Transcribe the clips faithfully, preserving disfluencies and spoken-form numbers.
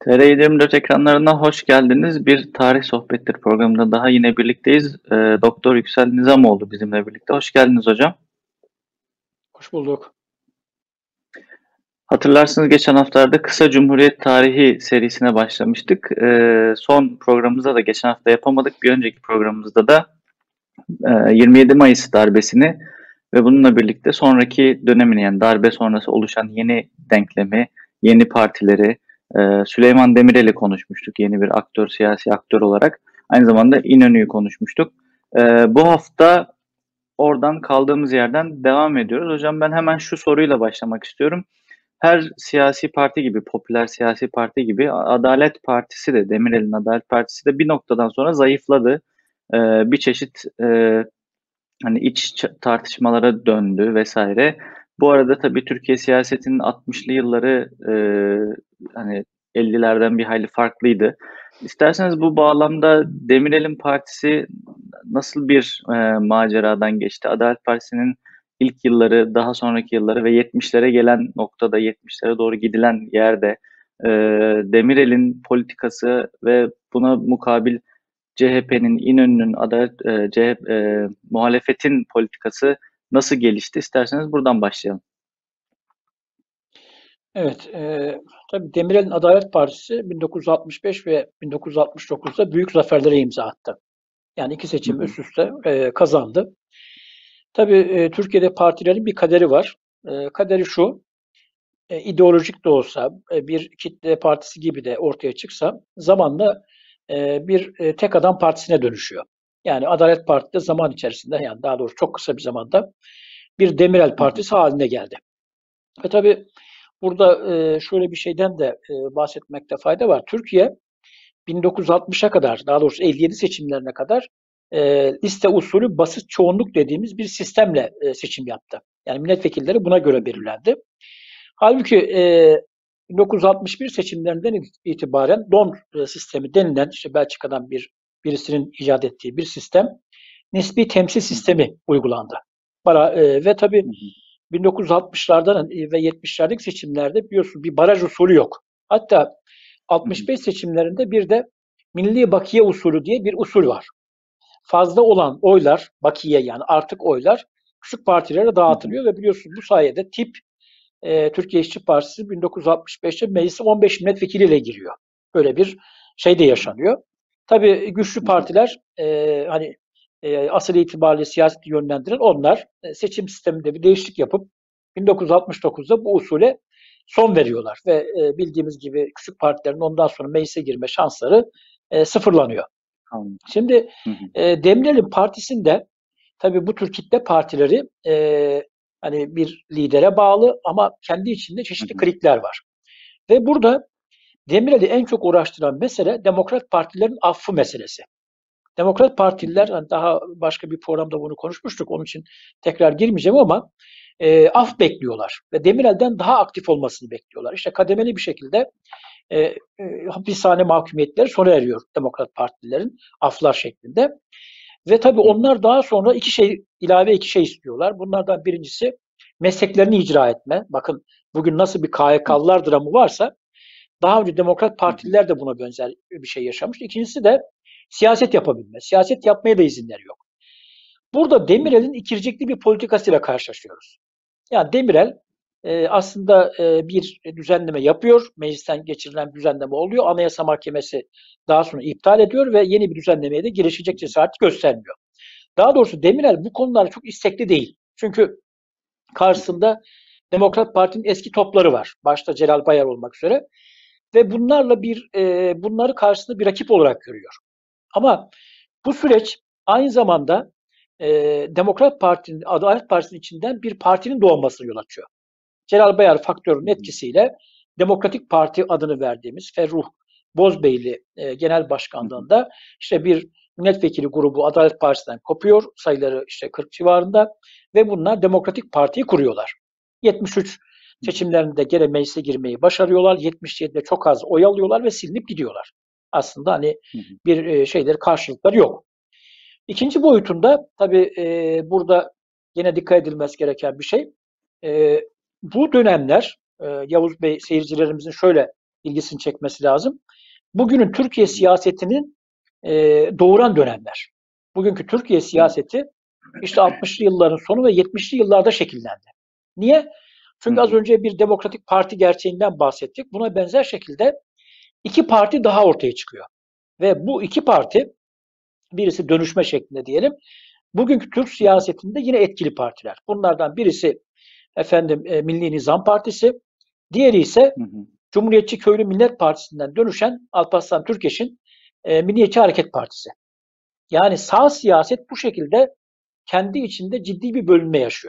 T R yedi dört ekranlarına hoş geldiniz. Bir Tarih Sohbetleri programında daha yine birlikteyiz. Eee, Doktor Yüksel Nizamoğlu bizimle birlikte. Hoş geldiniz hocam. Hoş bulduk. Hatırlarsınız geçen haftalarda Kısa Cumhuriyet Tarihi serisine başlamıştık. Eee, son programımızda da geçen hafta yapamadık. Bir önceki programımızda da eee, yirmi yedi Mayıs darbesini ve bununla birlikte sonraki dönemini, yani darbe sonrası oluşan yeni denklemi, yeni partileri, eee, Süleyman Demirel'i konuşmuştuk yeni bir aktör, siyasi aktör olarak. Aynı zamanda İnönü'yü konuşmuştuk. Eee, bu hafta oradan kaldığımız yerden devam ediyoruz. Hocam ben hemen şu soruyla başlamak istiyorum. Her siyasi parti gibi, popüler siyasi parti gibi Adalet Partisi de, Demirel'in Adalet Partisi de bir noktadan sonra zayıfladı. Eee, bir çeşit eee, hani iç tartışmalara döndü vesaire. Bu arada tabii Türkiye siyasetinin altmışlı yılları eee, hani ellilerden bir hayli farklıydı. İsterseniz bu bağlamda Demirel'in partisi nasıl bir eee, maceradan geçti? Adalet Partisi'nin ilk yılları, daha sonraki yılları ve yetmişlere gelen noktada, yetmişlere doğru gidilen yerde eee, Demirel'in politikası ve buna mukabil C H P'nin, İnönü'nün, Adalet, e, C H P, e, muhalefetin politikası nasıl gelişti? İsterseniz buradan başlayalım. Evet, e, tabii Demirel'in Adalet Partisi bin dokuz yüz altmış beş ve bin dokuz yüz altmış dokuzda büyük zaferlere imza attı. Yani iki Hı seçim hı. üst üste e, kazandı. Tabii e, Türkiye'de partilerin bir kaderi var. E, kaderi şu, e, ideolojik de olsa, e, bir kitle partisi gibi de ortaya çıksa zamanla e, bir e, tek adam partisine dönüşüyor. Yani Adalet Partisi de zaman içerisinde, yani daha doğrusu çok kısa bir zamanda bir Demirel Hı hı. Partisi haline geldi. Ve tabii burada e, şöyle bir şeyden de e, bahsetmekte fayda var. Türkiye bin dokuz yüz altmışa kadar, daha doğrusu elli yedi seçimlerine kadar e, liste usulü basit çoğunluk dediğimiz bir sistemle e, seçim yaptı. Yani milletvekilleri buna göre belirlendi. Halbuki e, bin dokuz yüz altmış bir seçimlerinden itibaren D O N e, sistemi denilen, işte Belçika'dan bir birisinin icat ettiği bir sistem, nispi temsil Hı hı. sistemi uygulandı. Bara, e, ve tabii Hı hı. bin dokuz yüz altmışlardan ve yetmişlerdeki seçimlerde biliyorsun bir baraj usulü yok. Hatta Hı hı. altmış beş seçimlerinde bir de milli bakiye usulü diye bir usul var. Fazla olan oylar, bakiye yani artık oylar küçük partilere Hı hı. dağıtılıyor ve biliyorsun bu sayede tip e, Türkiye İşçi Partisi bin dokuz yüz altmış beşte meclise on beş milletvekiliyle giriyor. Böyle bir şey de yaşanıyor. Tabii güçlü Hı hı. partiler e, hani e, asıl itibariyle siyaseti yönlendiren onlar e, seçim sisteminde bir değişiklik yapıp bin dokuz yüz altmış dokuzda bu usule son veriyorlar ve e, bildiğimiz gibi küçük partilerin ondan sonra meclise girme şansları e, sıfırlanıyor. Anladım. Şimdi Hı hı. e, Demirel'in partisinde tabii bu tür kitle partileri e, hani bir lidere bağlı ama kendi içinde Hı çeşitli hı. klikler var. Ve burada Demirel'i en çok uğraştıran mesele Demokrat Partilerin affı meselesi. Demokrat Hı hı. Partililer, hani daha başka bir programda bunu konuşmuştuk, onun için tekrar girmeyeceğim ama e, Hı hı. af bekliyorlar ve Demirel'den daha aktif olmasını bekliyorlar. İşte kademeli bir şekilde e, e, hapishane mahkumiyetleri sona eriyor Demokrat Partililerin aflar şeklinde. Ve tabii Hı hı. onlar daha sonra iki şey, ilave iki şey istiyorlar. Bunlardan birincisi mesleklerini icra etme. Bakın bugün nasıl bir K Y K'lılar dramı varsa daha önce Demokrat Hı hı. Partililer de buna benzer bir şey yaşamış. İkincisi de siyaset yapabilme. Siyaset yapmaya da izinleri yok. Burada Hı hı. Demirel'in ikircikli bir politikasıyla karşılaşıyoruz. Yani Demirel e, aslında e, bir düzenleme yapıyor. Meclisten geçirilen düzenleme oluyor. Anayasa Mahkemesi daha sonra iptal ediyor ve yeni bir düzenlemeye de girişecek cesaret göstermiyor. Daha doğrusu Demirel bu konularda çok istekli değil. Çünkü Hı hı. karşısında Demokrat Parti'nin eski topları var. Başta Celal Bayar olmak üzere. Ve bunlarla bir e, bunları karşısında bir rakip olarak görüyor. Ama bu süreç aynı zamanda e, Demokrat Parti'nin, Adalet Partisi'nin içinden bir partinin doğmasına yol açıyor. Celal Bayar faktörünün Hı hı. etkisiyle Demokratik Parti adını verdiğimiz Ferruh Bozbeyli e, Genel Hı hı. Başkanlığında işte bir milletvekili grubu Adalet Partisi'nden kopuyor. Sayıları işte kırk civarında ve bunlar Demokratik Parti'yi kuruyorlar. yetmiş üç Hı hı. seçimlerinde gene meclise girmeyi başarıyorlar. yetmiş yedide çok az oy alıyorlar ve silinip gidiyorlar. Aslında hani Hı hı. bir e, şeyleri karşılıkları yok. İkinci boyutunda tabii e, burada yine dikkat edilmesi gereken bir şey. E, Bu dönemler e, Yavuz Bey seyircilerimizin şöyle ilgisini çekmesi lazım. Bugünün Türkiye siyasetinin e, doğuran dönemler. Bugünkü Türkiye siyaseti işte altmışlı yılların sonu ve yetmişli yıllarda şekillendi. Niye? Çünkü az önce bir demokratik parti gerçeğinden bahsettik. Buna benzer şekilde iki parti daha ortaya çıkıyor. Ve bu iki parti, birisi dönüşme şeklinde diyelim, bugünkü Türk siyasetinde yine etkili partiler. Bunlardan birisi efendim e, Milli Nizam Partisi, diğeri ise hı hı. Cumhuriyetçi Köylü Millet Partisi'nden dönüşen Alparslan Türkeş'in e, Milliyetçi Hareket Partisi. Yani sağ siyaset bu şekilde kendi içinde ciddi bir bölünme yaşıyor.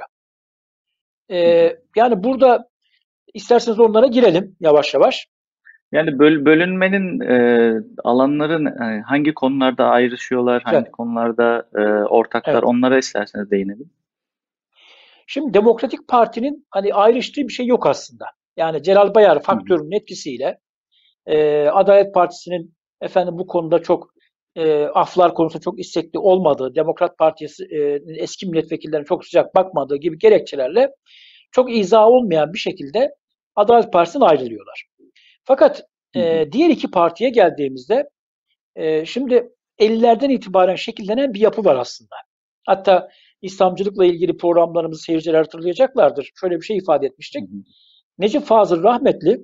E, yani burada isterseniz onlara girelim yavaş yavaş. Yani böl bölünmenin e, alanların e, hangi konularda ayrışıyorlar, hangi evet. konularda e, ortaklar, evet. onlara isterseniz değinelim. Şimdi Demokratik Parti'nin hani ayrıştığı bir şey yok aslında. Yani Celal Bayar faktörünün etkisiyle e, Adalet Partisi'nin efendim bu konuda çok e, aflar konusunda çok istekli olmadığı, Demokrat Partisi'nin e, eski milletvekillerine çok sıcak bakmadığı gibi gerekçelerle çok izah olmayan bir şekilde Adalet Partisi'nden ayrılıyorlar. Fakat e, diğer iki partiye geldiğimizde e, şimdi ellilerden itibaren şekillenen bir yapı var aslında. Hatta İslamcılıkla ilgili programlarımızı seyirciler hatırlayacaklardır. Şöyle bir şey ifade etmiştik. Hı hı. Necip Fazıl rahmetli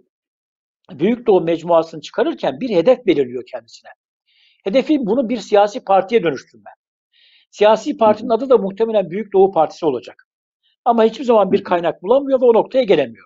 Büyük Doğu Mecmuası'nı çıkarırken bir hedef belirliyor kendisine. Hedefi bunu bir siyasi partiye dönüştürme. Siyasi partinin hı hı. adı da muhtemelen Büyük Doğu Partisi olacak. Ama hiçbir zaman bir kaynak bulamıyor ve o noktaya gelemiyor.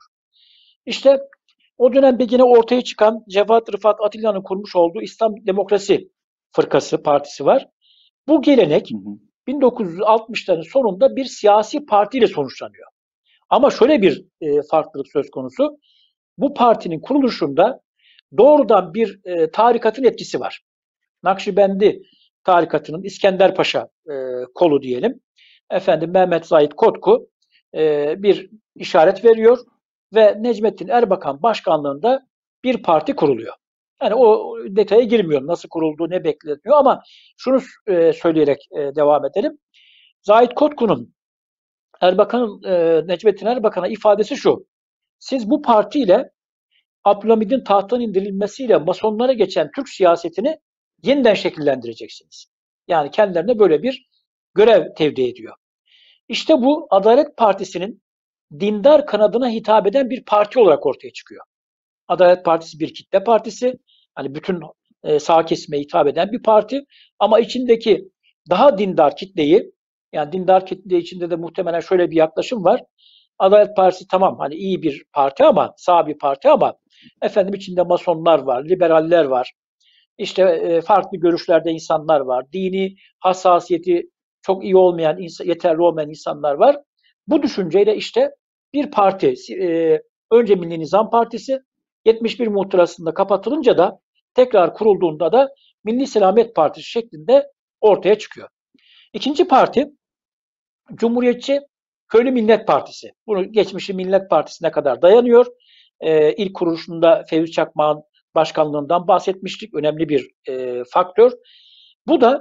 İşte o dönemde yine ortaya çıkan Cevat Rıfat Atilla'nın kurmuş olduğu İslam Demokrasi Fırkası, partisi var. Bu gelenek hı hı. bin dokuz yüz altmışların sonunda bir siyasi partiyle sonuçlanıyor. Ama şöyle bir e, farklılık söz konusu. Bu partinin kuruluşunda doğrudan bir e, tarikatın etkisi var. Nakşibendi tarikatının İskender Paşa e, kolu diyelim. Efendim Mehmet Zahid Kotku e, bir işaret veriyor ve Necmettin Erbakan başkanlığında bir parti kuruluyor. Yani o detaya girmiyorum. Nasıl kurulduğu, ne bekleniyor ama şunu e, söyleyerek e, devam edelim. Zahid Kotku'nun Erbakan'ın e, Necmettin Erbakan'a ifadesi şu. Siz bu partiyle Abdülhamid'in tahttan indirilmesiyle Masonlara geçen Türk siyasetini yeniden şekillendireceksiniz. Yani kendilerine böyle bir görev tevdi ediyor. İşte bu Adalet Partisi'nin dindar kanadına hitap eden bir parti olarak ortaya çıkıyor. Adalet Partisi bir kitle partisi. Hani bütün e, sağ kesime hitap eden bir parti. Ama içindeki daha dindar kitleyi, yani dindar kitle içinde de muhtemelen şöyle bir yaklaşım var. Adalet Partisi tamam hani iyi bir parti ama sağ bir parti ama efendim içinde masonlar var, liberaller var. İşte e, farklı görüşlerde insanlar var. Dini hassasiyeti çok iyi olmayan, yeterli olmayan insanlar var. Bu düşünceyle işte bir parti, e, önce Milli Nizam Partisi yetmiş bir muhtırasında kapatılınca da tekrar kurulduğunda da Milli Selamet Partisi şeklinde ortaya çıkıyor. İkinci parti Cumhuriyetçi Köylü Millet Partisi. Bunu geçmişi Millet Partisi'ne kadar dayanıyor. Ee, ilk kuruluşunda Fevzi Çakmak'ın başkanlığından bahsetmiştik. Önemli bir e, faktör. Bu da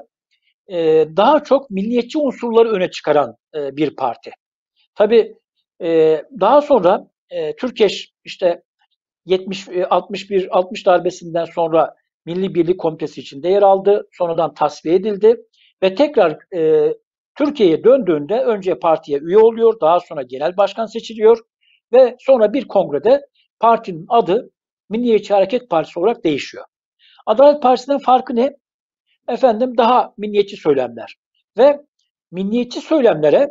e, daha çok milliyetçi unsurları öne çıkaran e, bir parti. Tabii e, daha sonra e, Türkeş işte yetmiş altmış bir altmış darbesinden sonra Milli Birlik Komitesi içinde yer aldı. Sonradan tasfiye edildi ve tekrar e, Türkiye'ye döndüğünde önce partiye üye oluyor, daha sonra genel başkan seçiliyor ve sonra bir kongrede partinin adı Milliyetçi Hareket Partisi olarak değişiyor. Adalet Partisi'nin farkı ne? Efendim daha milliyetçi söylemler ve milliyetçi söylemlere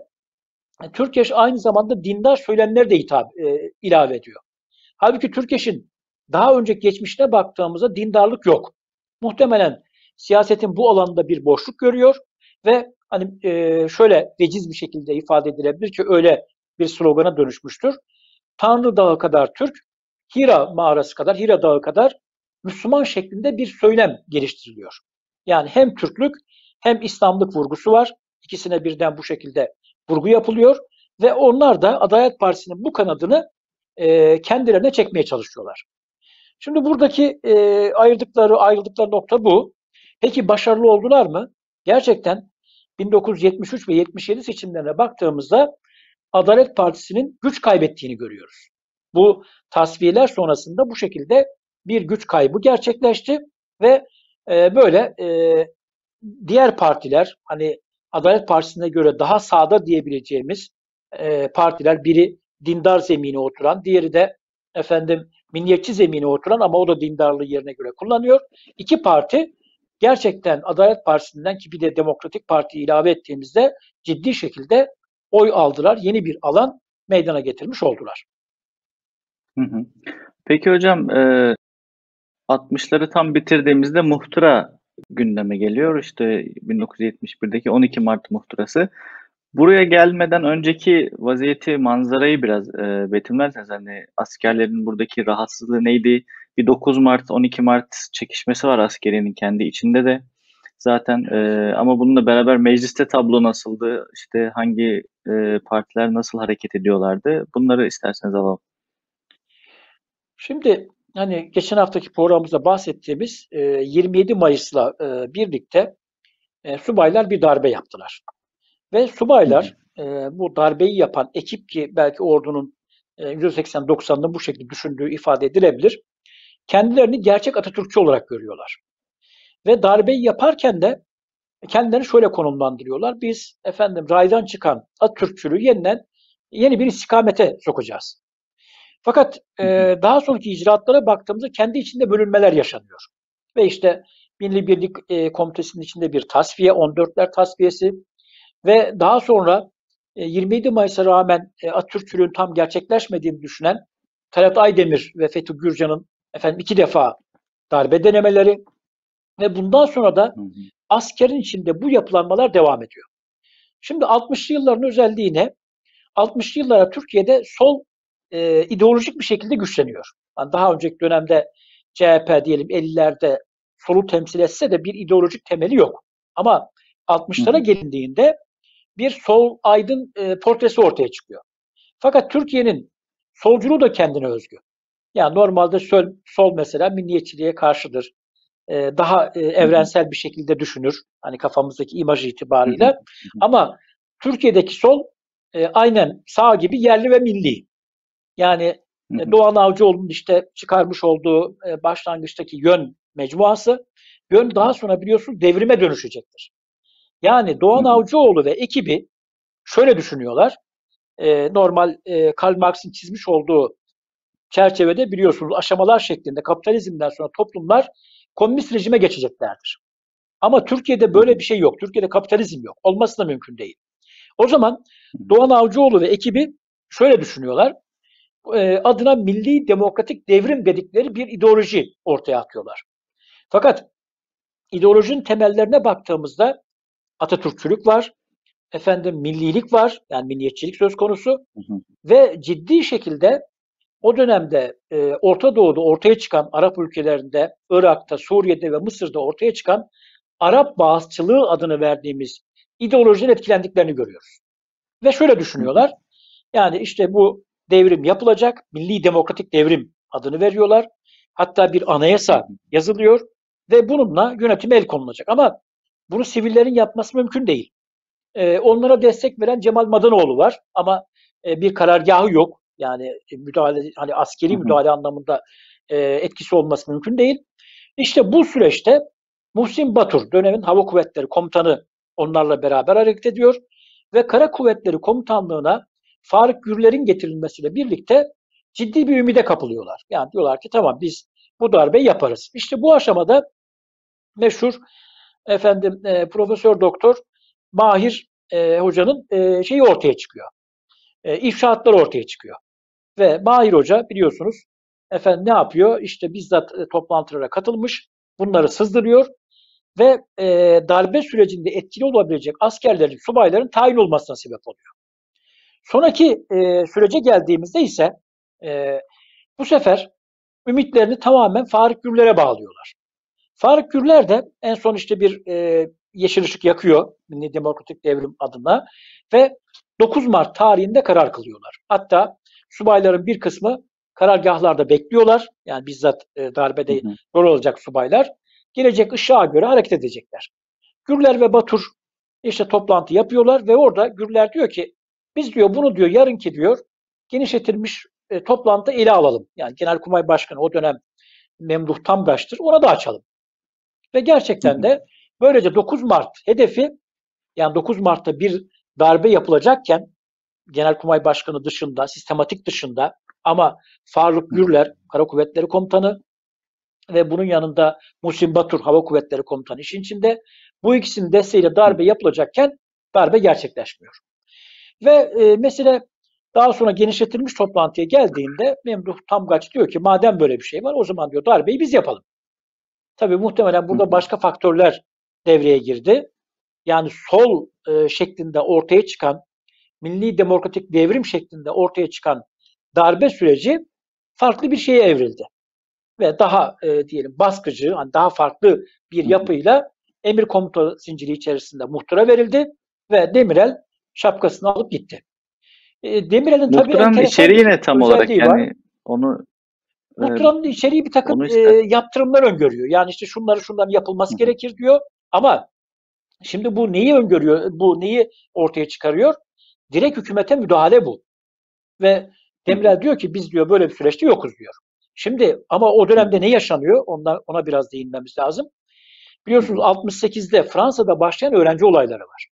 Türkeş aynı zamanda dindar söylemler de hitap e, ilave ediyor. Halbuki Türkeş'in daha önceki geçmişine baktığımızda dindarlık yok. Muhtemelen siyasetin bu alanında bir boşluk görüyor ve hani e, şöyle veciz bir şekilde ifade edilebilir ki öyle bir slogana dönüşmüştür. Tanrı Dağı kadar Türk, Hira mağarası kadar, Hira Dağı kadar Müslüman şeklinde bir söylem geliştiriliyor. Yani hem Türklük hem İslamlık vurgusu var. İkisine birden bu şekilde vurgu yapılıyor ve onlar da Adalet Partisi'nin bu kanadını e, kendilerine çekmeye çalışıyorlar. Şimdi buradaki e, ayırdıkları ayrıldıkları nokta bu. Peki başarılı oldular mı? Gerçekten bin dokuz yüz yetmiş üç ve yetmiş yedi seçimlerine baktığımızda Adalet Partisi'nin güç kaybettiğini görüyoruz. Bu tasfiyeler sonrasında bu şekilde bir güç kaybı gerçekleşti ve e, böyle e, diğer partiler, hani Adalet Partisi'ne göre daha sağda diyebileceğimiz e, partiler, biri dindar zemine oturan, diğeri de efendim milliyetçi zemine oturan ama o da dindarlığı yerine göre kullanıyor. İki parti gerçekten Adalet Partisi'nden, ki bir de Demokratik Parti ilave ettiğimizde, ciddi şekilde oy aldılar. Yeni bir alan meydana getirmiş oldular. Hı hı. Peki hocam, e, altmışları tam bitirdiğimizde muhtıra gündeme geliyor. İşte bin dokuz yüz yetmiş birdeki on iki Mart muhtırası. Buraya gelmeden önceki vaziyeti, manzarayı biraz e, betimlerseniz, hani askerlerin buradaki rahatsızlığı neydi? Bir dokuz Mart, on iki Mart çekişmesi var askeriyenin kendi içinde de. Zaten e, ama bununla beraber mecliste tablo nasıldı? İşte hangi e, partiler nasıl hareket ediyorlardı? Bunları isterseniz alalım. Şimdi hani geçen haftaki programımızda bahsettiğimiz e, yirmi yedi Mayıs'la e, birlikte e, subaylar bir darbe yaptılar. Ve Hı hı. subaylar e, bu darbeyi yapan ekip, ki belki ordunun e, yüzde seksen doksanının bu şekilde düşündüğü ifade edilebilir, kendilerini gerçek Atatürkçü olarak görüyorlar. Ve darbeyi yaparken de kendilerini şöyle konumlandırıyorlar: biz efendim raydan çıkan Atatürkçülüğü yeniden yeni bir istikamete sokacağız. Fakat e, Hı hı. daha sonraki icraatlara baktığımızda kendi içinde bölünmeler yaşanıyor. Ve işte Milli Birlik e, Komitesi'nin içinde bir tasfiye, on dörtler tasfiyesi ve daha sonra e, yirmi yedi Mayıs'a rağmen e, Atatürkçülüğün tam gerçekleşmediğini düşünen Talat Aydemir ve Fethi Gürcan'ın efendim iki defa darbe denemeleri ve bundan sonra da Hı hı. askerin içinde bu yapılanmalar devam ediyor. Şimdi altmışlı yılların özelliği ne? altmışlı yıllara Türkiye'de sol e, ideolojik bir şekilde güçleniyor. Yani daha önceki dönemde C H P diyelim ellilerde solu temsil etse de bir ideolojik temeli yok. Ama Hı altmışlara hı. gelindiğinde bir sol aydın e, portresi ortaya çıkıyor. Fakat Türkiye'nin solculuğu da kendine özgü. Yani normalde sol, sol mesela milliyetçiliğe karşıdır. E, daha e, Hı hı. evrensel bir şekilde düşünür. Hani kafamızdaki imaj Hı hı. itibarıyla. Ama Türkiye'deki sol e, aynen sağ gibi yerli ve milli. Yani Hı e, hı. Doğan Avcıoğlu'nun işte çıkarmış olduğu e, başlangıçtaki yön mecmuası, yön daha sonra biliyorsunuz devrime dönüşecektir. Yani Hı Doğan hı. Avcıoğlu ve ekibi şöyle düşünüyorlar. E, normal e, Karl Marx'ın çizmiş olduğu çerçevede biliyorsunuz aşamalar şeklinde kapitalizmden sonra toplumlar komünist rejime geçeceklerdir. Ama Türkiye'de Hı böyle hı. bir şey yok. Türkiye'de kapitalizm yok. Olması da mümkün değil. O zaman Hı hı. Doğan Avcıoğlu ve ekibi şöyle düşünüyorlar. E, adına milli demokratik devrim dedikleri bir ideoloji ortaya atıyorlar. Fakat ideolojinin temellerine baktığımızda Atatürkçülük var, efendim millilik var, yani milliyetçilik söz konusu Hı hı. ve ciddi şekilde o dönemde e, Orta Doğu'da ortaya çıkan, Arap ülkelerinde, Irak'ta, Suriye'de ve Mısır'da ortaya çıkan Arap bağızçılığı adını verdiğimiz ideolojiden etkilendiklerini görüyoruz. Ve şöyle Hı hı. düşünüyorlar: yani işte bu devrim yapılacak, milli demokratik devrim adını veriyorlar. Hatta bir Hı anayasa hı. yazılıyor ve bununla yönetime el konulacak. Ama bunu sivillerin yapması mümkün değil. Ee, onlara destek veren Cemal Madanoğlu var ama e, bir karargahı yok. Yani e, müdahale, hani Hı askeri hı. müdahale anlamında e, etkisi olması mümkün değil. İşte bu süreçte Muhsin Batur, dönemin Hava Kuvvetleri Komutanı, onlarla beraber hareket ediyor ve Kara Kuvvetleri Komutanlığı'na Faruk Gürler'in getirilmesiyle birlikte ciddi bir ümide kapılıyorlar. Yani diyorlar ki tamam, biz bu darbeyi yaparız. İşte bu aşamada meşhur efendim e, Profesör Doktor Mahir e, Hoca'nın e, şeyi ortaya çıkıyor. E, ifşaatlar ortaya çıkıyor. Ve Mahir Hoca biliyorsunuz efendim ne yapıyor? İşte bizzat e, toplantılara katılmış, bunları sızdırıyor ve e, darbe sürecinde etkili olabilecek askerlerin, subayların tayin olmasına sebep oluyor. Sonraki e, sürece geldiğimizde ise e, bu sefer ümitlerini tamamen Faruk Gürler'e bağlıyorlar. Faruk Gürler de en son işte bir e, yeşil ışık yakıyor Milli Demokratik Devrim adına ve dokuz Mart tarihinde karar kılıyorlar. Hatta subayların bir kısmı karargahlarda bekliyorlar. Yani bizzat e, Hı darbede hı. rol alacak subaylar. Gelecek ışığa göre hareket edecekler. Gürler ve Batur işte toplantı yapıyorlar ve orada Gürler diyor ki biz diyor bunu diyor yarınki diyor genişletilmiş e, toplantıda ele alalım. Yani Genelkurmay Başkanı o dönem Memduh Tamgaç'tır. Ona da açalım. Ve gerçekten de böylece dokuz Mart hedefi, yani dokuz Mart'ta bir darbe yapılacakken Genelkurmay Başkanı dışında, sistematik dışında, ama Faruk Gürler Kara Kuvvetleri Komutanı ve bunun yanında Muhsin Batur Hava Kuvvetleri Komutanı işin içinde. Bu ikisinin desteğiyle darbe yapılacakken darbe gerçekleşmiyor. Ve e, mesele daha sonra genişletilmiş toplantıya geldiğinde Memduh Tamgaç diyor ki madem böyle bir şey var o zaman diyor darbeyi biz yapalım. Tabii muhtemelen burada başka faktörler devreye girdi. Yani sol e, şeklinde ortaya çıkan, milli demokratik devrim şeklinde ortaya çıkan darbe süreci farklı bir şeye evrildi. Ve daha e, diyelim baskıcı, yani daha farklı bir yapıyla emir komuta zinciri içerisinde muhtıra verildi ve Demirel şapkasını alıp gitti. E, Demirel'in tabii Muhtıranın enteresan içeriği bir ne tam olarak? özelliği Yani var. onu e, Muhtıranın içeriği bir takım onu e, ister. yaptırımlar öngörüyor. Yani işte şunları şundan yapılması Hı hı. gerekir diyor. Ama şimdi bu neyi öngörüyor? Bu neyi ortaya çıkarıyor? Direkt hükümete müdahale bu. Ve Demirel diyor ki biz diyor böyle bir süreçte yokuz diyor. Şimdi ama o dönemde ne yaşanıyor? Ondan, ona biraz değinmemiz lazım. Biliyorsunuz altmış sekizde Fransa'da başlayan öğrenci olayları var.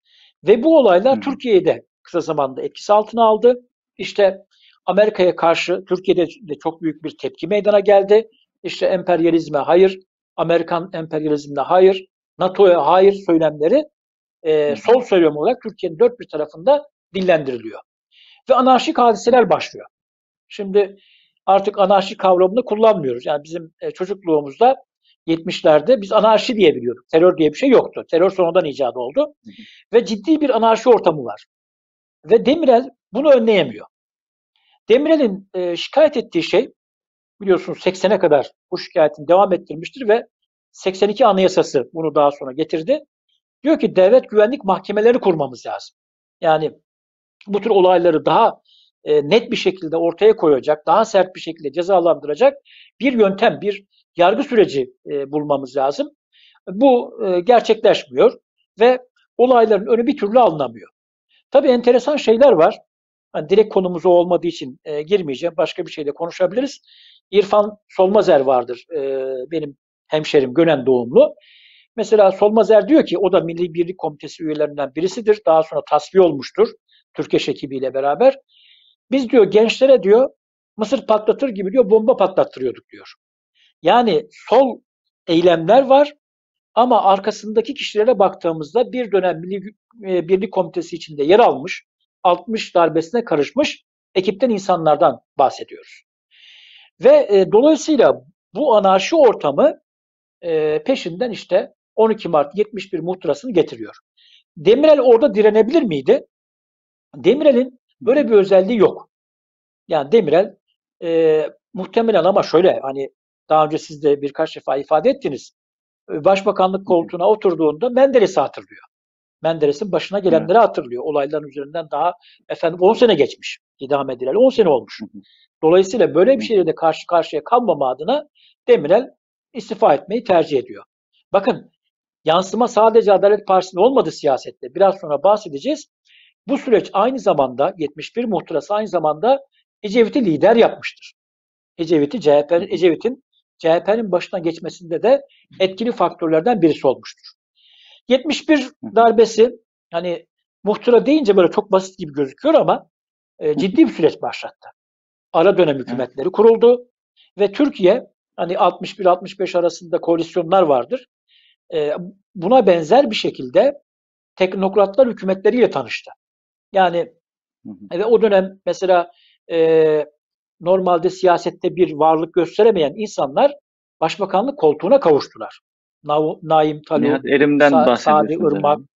Ve bu olaylar Türkiye'de kısa zamanda etkisi altına aldı. İşte Amerika'ya karşı Türkiye'de de çok büyük bir tepki meydana geldi. İşte emperyalizme hayır, Amerikan emperyalizmine hayır, NATO'ya hayır söylemleri e, sol söylem olarak Türkiye'nin dört bir tarafında dillendiriliyor. Ve anarşik hadiseler başlıyor. Şimdi artık anarşi kavramını kullanmıyoruz. Yani bizim e, çocukluğumuzda yetmişlerde biz anarşi diye biliyorduk. Terör diye bir şey yoktu. Terör sonradan icat oldu. Ve ciddi bir anarşi ortamı var. Ve Demirel bunu önleyemiyor. Demirel'in e, şikayet ettiği şey, biliyorsunuz seksene kadar bu şikayetini devam ettirmiştir ve seksen iki Anayasası bunu daha sonra getirdi. Diyor ki devlet güvenlik mahkemeleri kurmamız lazım. Yani bu tür olayları daha e, net bir şekilde ortaya koyacak, daha sert bir şekilde cezalandıracak bir yöntem, bir yargı süreci e, bulmamız lazım. Bu e, gerçekleşmiyor ve olayların önü bir türlü alınamıyor. Tabii enteresan şeyler var. Hani direkt konumuz o olmadığı için e, girmeyeceğim. Başka bir şeyde konuşabiliriz. İrfan Solmazer vardır. E, benim hemşerim, Gönen doğumlu. Mesela Solmazer diyor ki o da Milli Birlik Komitesi üyelerinden birisidir. Daha sonra tasfiye olmuştur Türkeş ekibiyle beraber. Biz diyor gençlere diyor mısır patlatır gibi diyor bomba patlattırıyorduk diyor. Yani sol eylemler var ama arkasındaki kişilere baktığımızda bir dönem Milli Birlik Komitesi içinde yer almış, altmış darbesine karışmış ekipten insanlardan bahsediyoruz. Ve e, dolayısıyla bu anarşi ortamı e, peşinden işte on iki Mart yetmiş bir muhtırasını getiriyor. Demirel orada direnebilir miydi? Demirel'in böyle bir özelliği yok. Yani Demirel e, muhtemelen ama şöyle hani daha önce siz de birkaç defa ifade ettiniz. Başbakanlık koltuğuna oturduğunda Menderes'i hatırlıyor. Menderes'in başına gelenleri hatırlıyor. Olayların üzerinden daha efendim on sene geçmiş. İdam edileli on sene olmuş. Dolayısıyla böyle bir şeyle de karşı karşıya kalmama adına Demirel istifa etmeyi tercih ediyor. Bakın yansıma sadece Adalet Partisi'nin olmadı siyasette. Biraz sonra bahsedeceğiz. Bu süreç aynı zamanda yetmiş bir muhtırası aynı zamanda Ecevit'i lider yapmıştır. Ecevit'i C H P'nin Ecevit'in C H P'nin başına geçmesinde de etkili faktörlerden birisi olmuştur. yetmiş bir darbesi hani muhtıra deyince böyle çok basit gibi gözüküyor ama e, ciddi bir süreç başlattı. Ara dönem hükümetleri kuruldu ve Türkiye hani altmış bir altmış beş arasında koalisyonlar vardır. E, buna benzer bir şekilde teknokratlar hükümetleriyle tanıştı. Yani ve o dönem mesela e, normalde siyasette bir varlık gösteremeyen insanlar başbakanlık koltuğuna kavuştular. Na Naim Talu, Nihat Erim'den Sa Sadi bahsediyorsunuz Irmak, herhalde.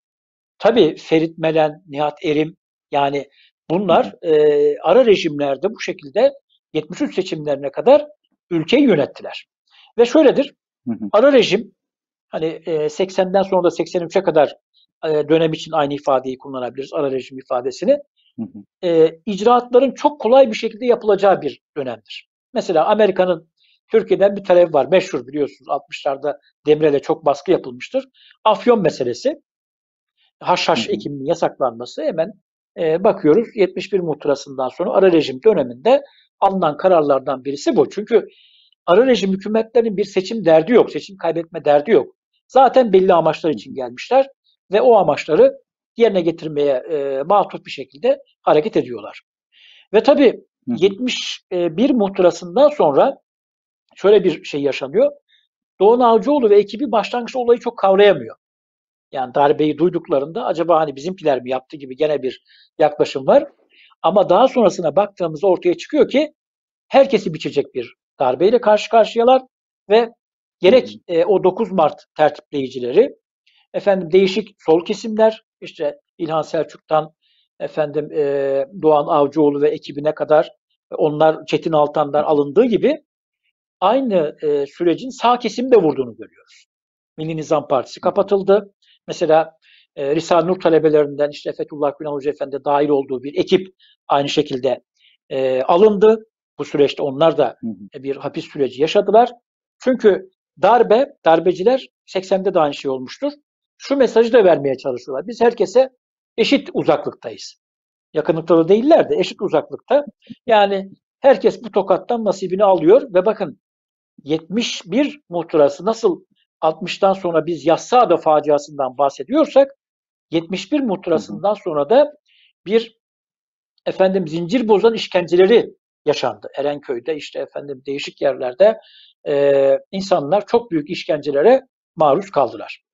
tabii Ferit Melen, Nihat Erim, yani bunlar e, ara rejimlerde bu şekilde yetmiş üç seçimlerine kadar ülkeyi yönettiler. Ve şöyledir, ara rejim hani e, seksenden sonra da seksen üçe kadar e, dönem için aynı ifadeyi kullanabiliriz, ara rejim ifadesini. E, icraatların çok kolay bir şekilde yapılacağı bir dönemdir. Mesela Amerika'nın Türkiye'den bir talebi var. Meşhur biliyorsunuz altmışlarda Demirel'e çok baskı yapılmıştır. Afyon meselesi. Haşhaş ekiminin yasaklanması hemen e, bakıyoruz yetmiş bir muhtırasından sonra ara rejim döneminde alınan kararlardan birisi bu. Çünkü ara rejim hükümetlerinin bir seçim derdi yok, seçim kaybetme derdi yok. Zaten belli amaçlar için gelmişler ve o amaçları yerine getirmeye e, matuf bir şekilde hareket ediyorlar. Ve tabii yetmiş bir muhtırasından sonra şöyle bir şey yaşanıyor. Doğu Avcıoğlu ve ekibi başlangıçta olayı çok kavrayamıyor. Yani darbeyi duyduklarında acaba hani bizimkiler mi yaptı gibi gene bir yaklaşım var. Ama daha sonrasına baktığımızda ortaya çıkıyor ki herkesi biçecek bir darbeyle karşı karşıyalar ve gerek e, o dokuz Mart tertipleyicileri, efendim değişik sol kesimler, işte İlhan Selçuk'tan efendim e, Doğan Avcıoğlu ve ekibine kadar onlar Çetin Altan'dan alındığı gibi aynı e, sürecin sağ kesimi de vurduğunu görüyoruz. Milli Nizam Partisi kapatıldı. Mesela e, Risale-i Nur talebelerinden işte Fethullah Gülen Hoca Efendi dahil olduğu bir ekip aynı şekilde e, alındı. Bu süreçte onlar da e, bir hapis süreci yaşadılar. Çünkü darbe, darbeciler seksende de aynı şey olmuştur. Şu mesajı da vermeye çalışıyorlar. Biz herkese eşit uzaklıktayız. Yakınlıkta da değiller de eşit uzaklıkta. Yani herkes bu tokattan nasibini alıyor ve bakın yetmiş bir muhtırası nasıl altmıştan sonra biz Yassıada faciasından bahsediyorsak yetmiş bir muhtırasından sonra da bir efendim zincir bozan işkenceleri yaşandı. Erenköy'de işte efendim değişik yerlerde e, insanlar çok büyük işkencelere maruz kaldılar.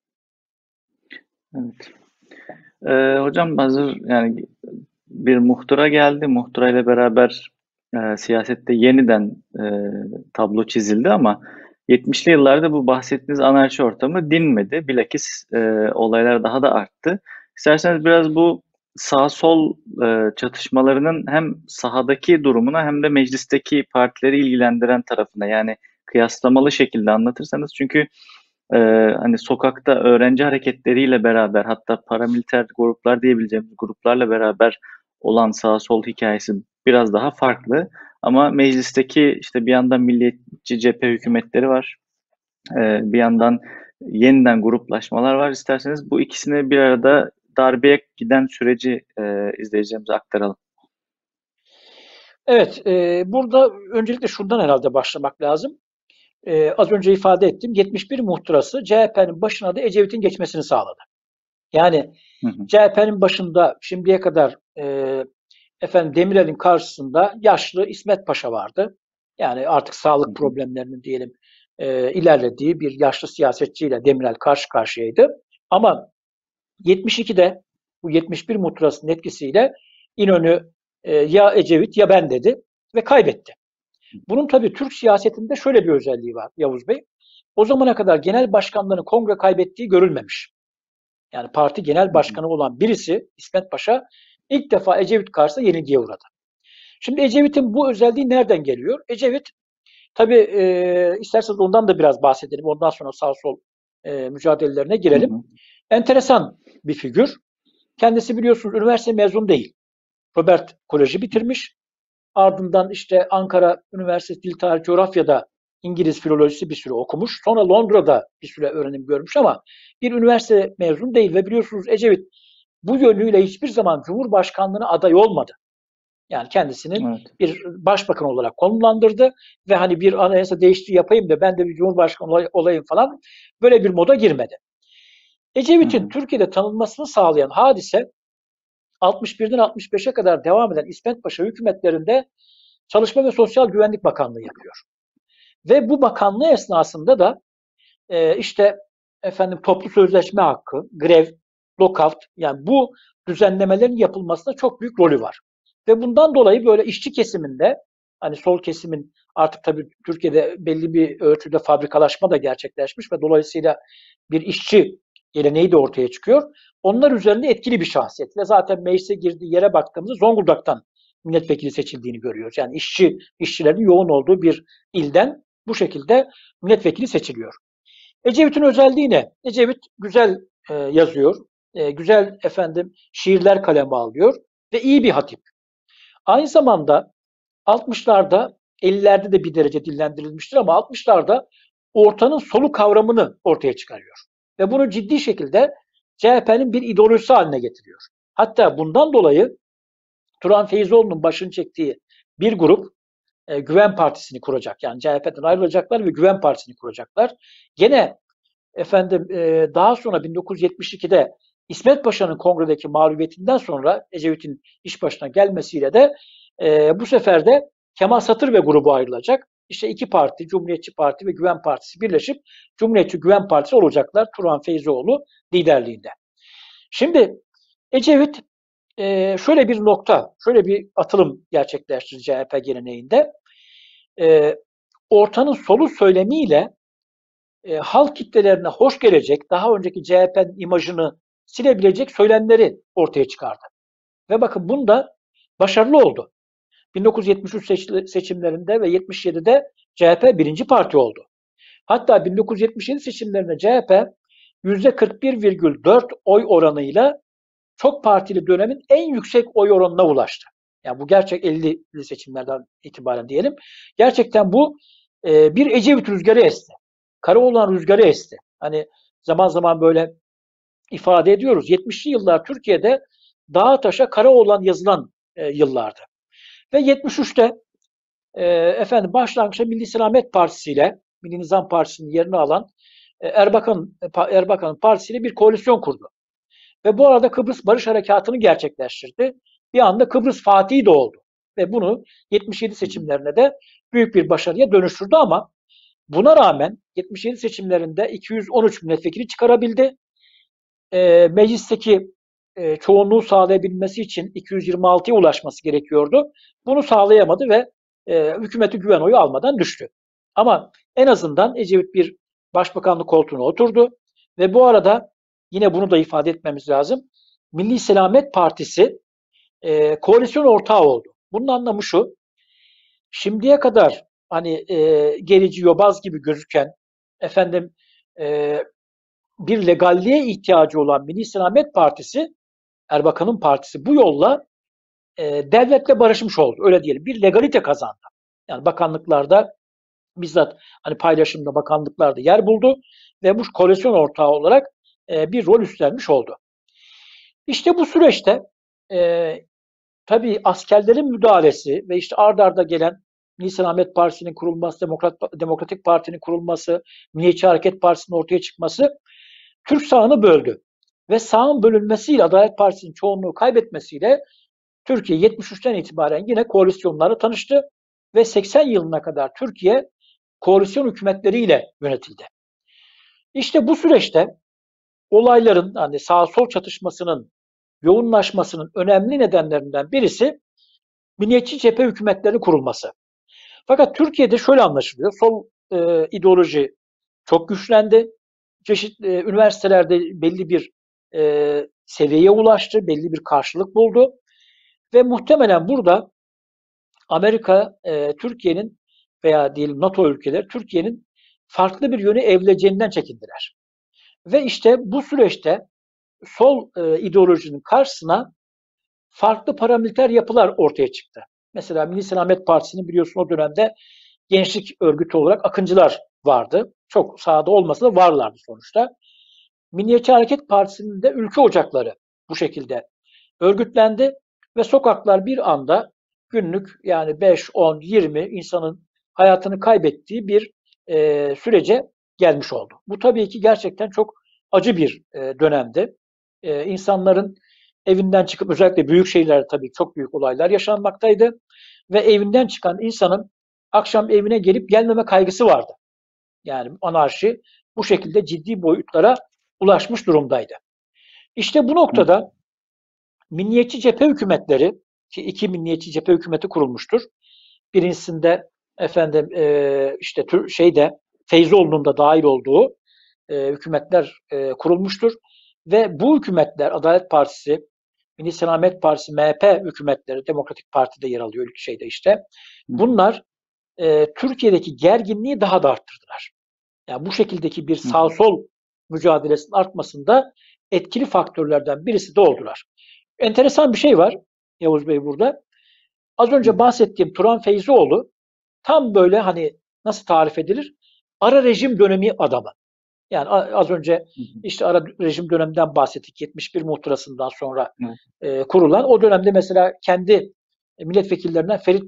Evet. Ee, hocam hazır yani bir muhtıra geldi. Muhtıra ile beraber e, siyasette yeniden e, tablo çizildi ama yetmişli yıllarda bu bahsettiğiniz anarşi ortamı dinmedi. Bilakis e, olaylar daha da arttı. İsterseniz biraz bu sağ-sol e, çatışmalarının hem sahadaki durumuna hem de meclisteki partileri ilgilendiren tarafına yani kıyaslamalı şekilde anlatırsanız çünkü ee, hani sokakta öğrenci hareketleriyle beraber hatta paramiliter gruplar diyebileceğimiz gruplarla beraber olan sağ sol hikayesi biraz daha farklı. Ama meclisteki işte bir yandan milliyetçi cephe hükümetleri var. Ee, bir yandan yeniden gruplaşmalar var. İsterseniz bu ikisini bir arada darbeye giden süreci e, izleyicilerimize aktaralım. Evet, e, burada öncelikle şuradan herhalde başlamak lazım. E, az önce ifade ettim. yetmiş bir muhtırası C H P'nin başına da Ecevit'in geçmesini sağladı. Yani Hı hı. C H P'nin başında şimdiye kadar e, efendim Demirel'in karşısında yaşlı İsmet Paşa vardı. Yani artık sağlık problemlerinin diyelim e, ilerlediği bir yaşlı siyasetçiyle Demirel karşı karşıyaydı. Ama yetmiş ikide bu yetmiş bir muhtırasının etkisiyle İnönü e, ya Ecevit ya ben dedi ve kaybetti. Bunun tabii Türk siyasetinde şöyle bir özelliği var Yavuz Bey. O zamana kadar genel başkanların kongre kaybettiği görülmemiş. Yani parti genel başkanı olan birisi İsmet Paşa ilk defa Ecevit karşısında yenilgiye uğradı. Şimdi Ecevit'in bu özelliği nereden geliyor? Ecevit tabii e, isterseniz ondan da biraz bahsedelim. Ondan sonra sağ sol e, mücadelelerine girelim. Hı hı. Enteresan bir figür. Kendisi biliyorsunuz üniversite mezunu değil. Robert Koleji bitirmiş. Ardından işte Ankara Üniversitesi Dil Tarih Coğrafya'da İngiliz filolojisi bir süre okumuş. Sonra Londra'da bir süre öğrenim görmüş ama bir üniversite mezunu değil ve biliyorsunuz Ecevit bu yönüyle hiçbir zaman Cumhurbaşkanlığına aday olmadı. Yani kendisinin evet. bir başbakan olarak konumlandırdı ve hani bir anayasa değişikliği yapayım da ben de bir Cumhurbaşkanı olayım falan böyle bir moda girmedi. Ecevit'in hı hı. Türkiye'de tanınmasını sağlayan hadise altmış birden altmış beşe kadar devam eden İsmet Paşa hükümetlerinde Çalışma ve Sosyal Güvenlik Bakanlığı yapıyor. Ve bu bakanlığı esnasında da e, işte efendim toplu sözleşme hakkı, grev, lockout yani bu düzenlemelerin yapılmasında çok büyük rolü var. Ve bundan dolayı böyle işçi kesiminde hani sol kesimin artık tabii Türkiye'de belli bir ölçüde fabrikalaşma da gerçekleşmiş ve dolayısıyla bir işçi geleneği de ortaya çıkıyor. Onlar üzerinde etkili bir şahsiyet ve zaten meclise girdiği yere baktığımızda Zonguldak'tan milletvekili seçildiğini görüyoruz. Yani işçi işçilerin yoğun olduğu bir ilden bu şekilde milletvekili seçiliyor. Ecevit'in özelliği ne? Ecevit güzel e, yazıyor, e, güzel efendim şiirler kaleme alıyor ve iyi bir hatip. Aynı zamanda altmışlarda, ellilerde de bir derece dillendirilmiştir ama altmışlarda ortanın solu kavramını ortaya çıkarıyor. Ve bunu ciddi şekilde C H P'nin bir ideolojisi haline getiriyor. Hatta bundan dolayı Turan Feyzoğlu'nun başını çektiği bir grup e, Güven Partisi'ni kuracak. Yani C H P'den ayrılacaklar ve Güven Partisi'ni kuracaklar. Gene efendim e, daha sonra bin dokuz yüz yetmiş ikide İsmet Paşa'nın kongredeki mağlubiyetinden sonra Ecevit'in iş başına gelmesiyle de e, bu sefer de Kemal Satır ve grubu ayrılacak. İşte iki parti, Cumhuriyetçi Parti ve Güven Partisi birleşip Cumhuriyetçi Güven Partisi olacaklar. Turan Feyzioğlu liderliğinde. Şimdi Ecevit e, şöyle bir nokta, şöyle bir atılım gerçekleştirdi C H P geleneğinde. E, ortanın solu söylemiyle e, halk kitlelerine hoş gelecek, daha önceki C H P'nin imajını silebilecek söylemleri ortaya çıkardı. Ve bakın bunda başarılı oldu. bin dokuz yüz yetmiş üç seçimlerinde ve yetmiş yedide C H P birinci parti oldu. Hatta bin dokuz yüz yetmiş yedi seçimlerinde C H P yüzde kırk bir virgül dört oy oranıyla çok partili dönemin en yüksek oy oranına ulaştı. Yani bu gerçek ellili seçimlerden itibaren diyelim. Gerçekten bu e, bir Ecevit rüzgarı esti. Karaoğlan rüzgarı esti. Hani zaman zaman böyle ifade ediyoruz. yetmişli yıllar Türkiye'de dağa taşa Karaoğlan yazılan e, yıllardı. Ve yetmiş üçte e, efendim başlangıçta Milli Selamet Partisi ile Milli Nizam Partisi'nin yerini alan e, Erbakan Erbakan'ın partisiyle bir koalisyon kurdu. Ve bu arada Kıbrıs Barış Harekatı'nı gerçekleştirdi. Bir anda Kıbrıs Fatihi de oldu. Ve bunu yetmiş yedi seçimlerine de büyük bir başarıya dönüştürdü ama buna rağmen yetmiş yedi seçimlerinde iki yüz on üç milletvekili çıkarabildi. E, meclisteki e, çoğunluğu sağlayabilmesi için iki yüz yirmi altıya ulaşması gerekiyordu. Bunu sağlayamadı ve e, hükümeti güven oyu almadan düştü. Ama en azından Ecevit bir başbakanlık koltuğuna oturdu ve bu arada yine bunu da ifade etmemiz lazım. Milli Selamet Partisi e, koalisyon ortağı oldu. Bunun anlamı şu, şimdiye kadar hani e, gerici, yobaz gibi gözüken efendim e, bir legalliğe ihtiyacı olan Milli Selamet Partisi, Erbakan'ın partisi bu yolla e, devletle barışmış oldu. Öyle diyelim. Bir legalite kazandı. Yani bakanlıklarda bizzat hani paylaşımda bakanlıklarda yer buldu ve bu koalisyon ortağı olarak e, bir rol üstlenmiş oldu. İşte bu süreçte e, tabii askerlerin müdahalesi ve işte ard arda gelen Milli Selamet Partisi'nin kurulması, Demokrat, Demokratik Parti'nin kurulması, Milliyetçi Hareket Partisi'nin ortaya çıkması Türk sağını böldü. Ve sağın bölünmesiyle Adalet Partisi'nin çoğunluğu kaybetmesiyle Türkiye yetmiş üçten itibaren yine koalisyonlarla tanıştı ve seksen yılına kadar Türkiye koalisyon hükümetleriyle yönetildi. İşte bu süreçte olayların hani sağ sol çatışmasının yoğunlaşmasının önemli nedenlerinden birisi milliyetçi cephe hükümetlerinin kurulması. Fakat Türkiye'de şöyle anlaşılıyor. Sol e, ideoloji çok güçlendi. Çeşitli e, üniversitelerde belli bir e, seviyeye ulaştı, belli bir karşılık buldu. Ve muhtemelen burada Amerika, e, Türkiye'nin veya diyelim NATO ülkeleri Türkiye'nin farklı bir yöne evleneceğinden çekindiler. Ve işte bu süreçte sol e, ideolojinin karşısına farklı paramiliter yapılar ortaya çıktı. Mesela Milli Selamet Partisi'nin biliyorsun o dönemde gençlik örgütü olarak Akıncılar vardı. Çok sahada olmasa da varlardı sonuçta. Milliyetçi Hareket Partisi'nin de ülke ocakları bu şekilde örgütlendi ve sokaklar bir anda günlük yani beş, on, yirmi insanın hayatını kaybettiği bir e, sürece gelmiş oldu. Bu tabii ki gerçekten çok acı bir e, dönemdi. E, insanların evinden çıkıp özellikle büyük şehirlerde tabii çok büyük olaylar yaşanmaktaydı ve evinden çıkan insanın akşam evine gelip gelmeme kaygısı vardı. Yani anarşi bu şekilde ciddi boyutlara ulaşmış durumdaydı. İşte bu noktada milliyetçi cephe hükümetleri, ki iki milliyetçi cephe hükümeti kurulmuştur. Birincisinde efendim e, işte tür, şeyde Feyzoğlu'nun da dahil olduğu e, hükümetler e, kurulmuştur ve bu hükümetler Adalet Partisi, Milli Selamet Partisi, M H P hükümetleri, Demokratik Parti'de yer alıyor ilk şeyde işte. Bunlar e, Türkiye'deki gerginliği daha da arttırdılar. Yani bu şekildeki bir sağ-sol mücadelesinin artmasında etkili faktörlerden birisi de oldular. Enteresan bir şey var Yavuz Bey burada. Az önce bahsettiğim Turan Feyzioğlu tam böyle hani nasıl tarif edilir? Ara rejim dönemi adamı. Yani az önce işte ara rejim döneminden bahsettik. yetmiş bir muhtırasından sonra e, kurulan. O dönemde mesela kendi milletvekillerinden Ferit Melen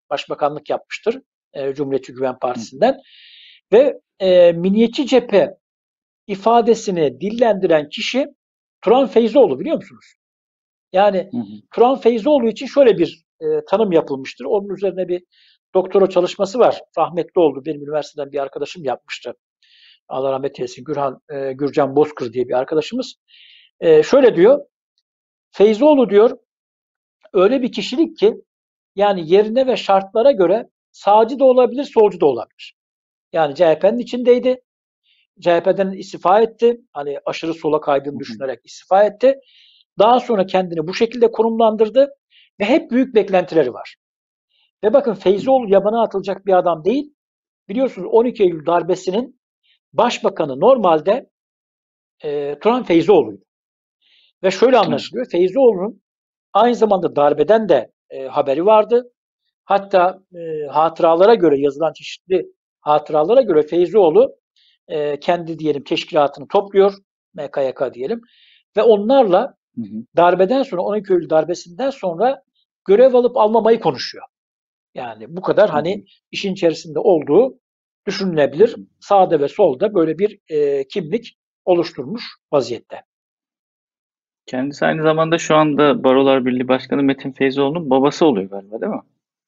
başbakanlık yapmıştır e, Cumhuriyetçi Güven Partisi'nden. Ve e, milliyetçi cephe ifadesini dillendiren kişi Turan Feyzoğlu, biliyor musunuz? Yani Hı hı. Turan Feyzoğlu için şöyle bir e, tanım yapılmıştır. Onun üzerine bir doktora çalışması var. Rahmetli oldu. Benim üniversiteden bir arkadaşım yapmıştı. Allah rahmet eylesin. Gürhan, e, Gürcan Bozkır diye bir arkadaşımız. E, şöyle diyor. Feyzoğlu diyor öyle bir kişilik ki yani yerine ve şartlara göre sağcı da olabilir, solcu da olabilir. Yani C H P'nin içindeydi. C H P'den istifa etti. Hani aşırı sola kaydığını düşünerek istifa etti. Daha sonra kendini bu şekilde konumlandırdı ve hep büyük beklentileri var. Ve bakın Feyzoğlu yabana atılacak bir adam değil. Biliyorsunuz on iki Eylül darbesinin başbakanı normalde e, Turan Feyzoğlu'ydu. Ve şöyle anlaşılıyor. Feyzoğlu'nun aynı zamanda darbeden de e, haberi vardı. Hatta e, hatıralara göre, yazılan çeşitli hatıralara göre Feyzoğlu e, kendi diyelim teşkilatını topluyor, M K Y K diyelim, ve onlarla Hı hı. darbeden sonra, on iki Eylül darbesinden sonra görev alıp almamayı konuşuyor. Yani bu kadar hani işin içerisinde olduğu düşünülebilir. Sağda ve solda böyle bir e, kimlik oluşturmuş vaziyette. Kendisi aynı zamanda şu anda Barolar Birliği Başkanı Metin Feyzoğlu'nun babası oluyor galiba, değil mi?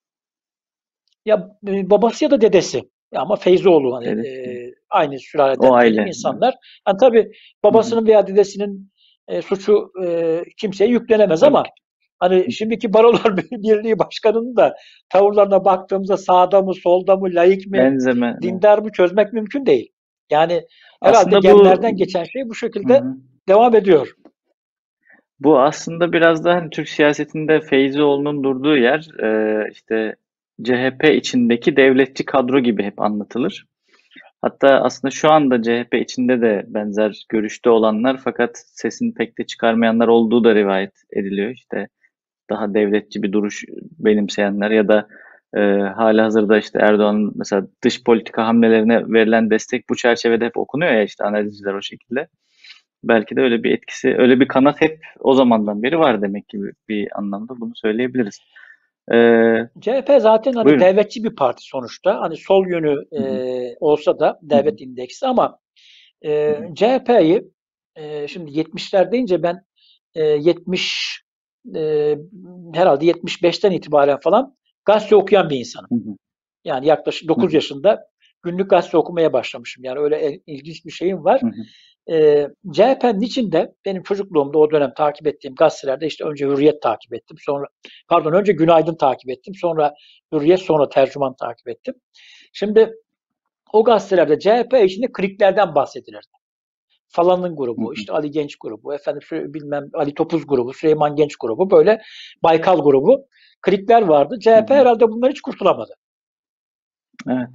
Ya e, babası ya da dedesi. Ya ama Feyzoğlu hani e, Dedesi. aynı O sülaleden diyelim aile. insanlar. Yani tabii babasının veya dedesinin e, suçu e, kimseye yüklenemez Tabii ama ki. hani şimdiki Barolar Birliği Başkanı'nın da tavırlarına baktığımızda sağda mı, solda mı, laik mi, Benzeme. dindar mı çözmek mümkün değil. Yani herhalde Aslında bu genlerden geçen şey bu hı şekilde hı. devam ediyor. Bu aslında biraz da hani Türk siyasetinde Feyzioğlu'nun durduğu yer e, işte C H P içindeki devletçi kadro gibi hep anlatılır. Hatta aslında şu anda C H P içinde de benzer görüşte olanlar fakat sesini pek de çıkarmayanlar olduğu da rivayet ediliyor. İşte daha devletçi bir duruş benimseyenler ya da e, halihazırda işte Erdoğan'ın mesela dış politika hamlelerine verilen destek bu çerçevede hep okunuyor ya, işte analizciler o şekilde. Belki de öyle bir etkisi, öyle bir kanat hep o zamandan beri var demek ki bir, bir anlamda bunu söyleyebiliriz. Ee, C H P zaten hani Buyurun. devletçi bir parti sonuçta. Hani sol yönü Hı hı, e, olsa da hı hı, devlet indeksi ama hı e, hı, C H P'yi e, şimdi yetmişler deyince ben e, yetmiş e, herhalde yetmiş beşten itibaren falan gazete okuyan bir insanım. hı hı, Yani yaklaşık hı dokuz hı, yaşında günlük gazete okumaya başlamışım. Yani öyle el- ilginç bir şeyim var. hı hı, E, C H P'nin içinde benim çocukluğumda o dönem takip ettiğim gazetelerde işte önce Hürriyet takip ettim. Sonra pardon önce Günaydın takip ettim. Sonra Hürriyet, sonra Tercüman takip ettim. Şimdi o gazetelerde C H P içinde kliklerden bahsedilirdi. Falanın hı grubu, hı, işte Ali Genç grubu, efendim bilmem Ali Topuz grubu, Süleyman Genç grubu, böyle Baykal grubu klikler vardı. hı C H P hı. herhalde bunlar hiç kurtulamadı. Evet.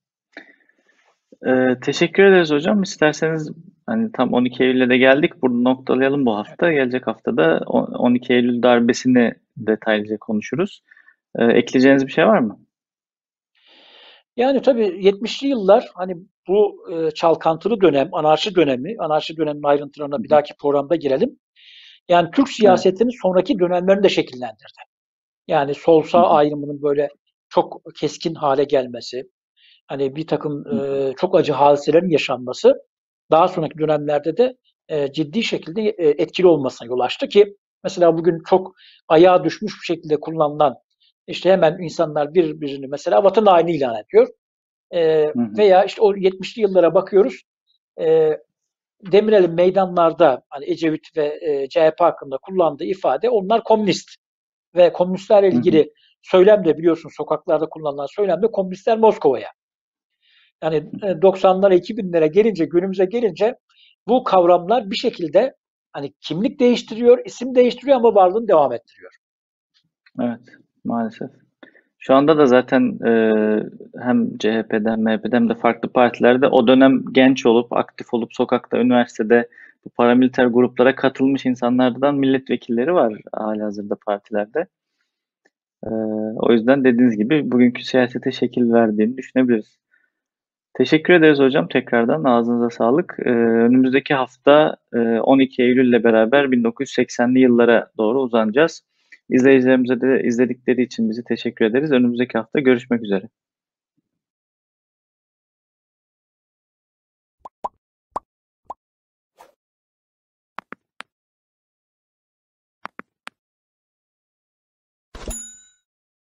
Ee, teşekkür ederiz hocam. İsterseniz hani tam on iki Eylül'e de geldik. Burada noktalayalım bu hafta. Gelecek hafta da on iki Eylül darbesini detaylıca konuşuruz. Ee, ekleyeceğiniz bir şey var mı? Yani tabii yetmişli yıllar hani bu e, çalkantılı dönem, anarşi dönemi, anarşi döneminin Hı ayrıntılarına bir hı. dahaki programda girelim. Yani Türk Evet. siyasetinin sonraki dönemlerini de şekillendirdi. Yani sol Hı sağ hı, ayrımının böyle çok keskin hale gelmesi, hani bir takım hı hı, e, çok acı hadiselerin yaşanması daha sonraki dönemlerde de e, ciddi şekilde e, etkili olmasına yol açtı ki mesela bugün çok ayağa düşmüş bir şekilde kullanılan işte hemen insanlar birbirini mesela vatan haini ilan ediyor. E, hı hı, veya işte o yetmişli yıllara bakıyoruz. E, Demirel'in meydanlarda hani Ecevit ve e, C H P hakkında kullandığı ifade onlar komünist ve komünistlerle hı hı. ilgili söylem de biliyorsun sokaklarda kullanılan söylem de komünistler Moskova'ya. Yani e, doksanlara iki binlere gelince günümüze gelince bu kavramlar bir şekilde hani kimlik değiştiriyor, isim değiştiriyor ama varlığını devam ettiriyor. Evet, maalesef. Şu anda da zaten e, hem C H P'den, M H P'den hem de farklı partilerde o dönem genç olup, aktif olup sokakta, üniversitede bu paramiliter gruplara katılmış insanlardan milletvekilleri var halihazırda partilerde. E, O yüzden dediğiniz gibi bugünkü siyasete şekil verdiğini düşünebiliriz. Teşekkür ederiz hocam tekrardan. Ağzınıza sağlık. E, önümüzdeki hafta e, on iki Eylül ile beraber bin dokuz yüz seksenli yıllara doğru uzanacağız. İzleyicilerimize de izledikleri için bizi teşekkür ederiz. Önümüzdeki hafta görüşmek üzere.